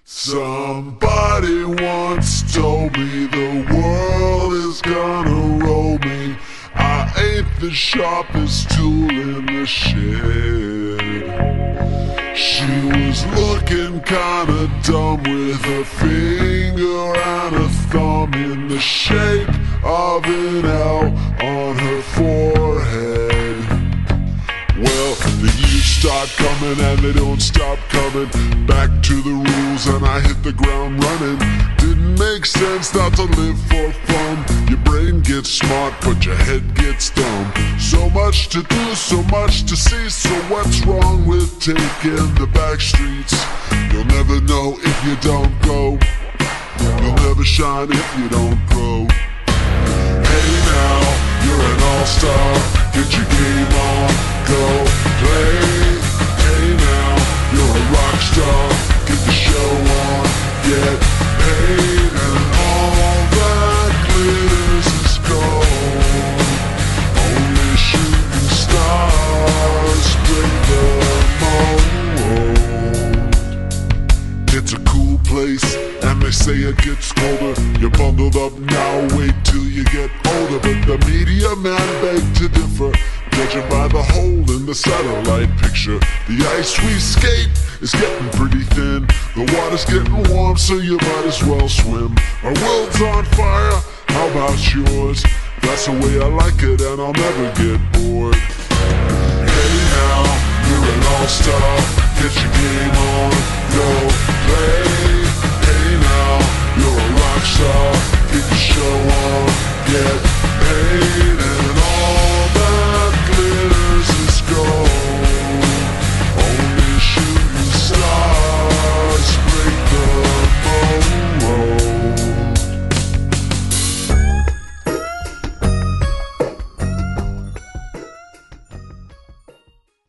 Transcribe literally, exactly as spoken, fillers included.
Somebody once told me the world is gonna roll me. I ain't the sharpest tool in the shed. She was looking kinda dumb with a finger and a thumb in the shape of an L on her forehead. Well, the years start coming and they don't stop coming. Back to the rules and I hit the ground running. Didn't make sense not to live for fun. Your brain gets smart but your head gets dumb. So much to do, so much to see. So what's wrong with taking the back streets? You'll never know if you don't go. You'll never shine if you don't grow. Hey now, you're an all-star. Get your game on, go play. Hey now, you're a rock star. Get the show on, get paid. And all that glitters is gold. Only shooting stars break the mold. It's a cool place, and they say it gets colder. You're bundled up now, wait till you get older. But the media man begged to differ, judging by the hole in the satellite picture. The ice we skate is getting pretty thin. The water's getting warm, so you might as well swim. Our world's on fire, how about yours? That's the way I like it, and I'll never get bored. Hey now, you're an all-star. Get your game on, go play. Hey now, you're a rock star. Get your show on, get paid.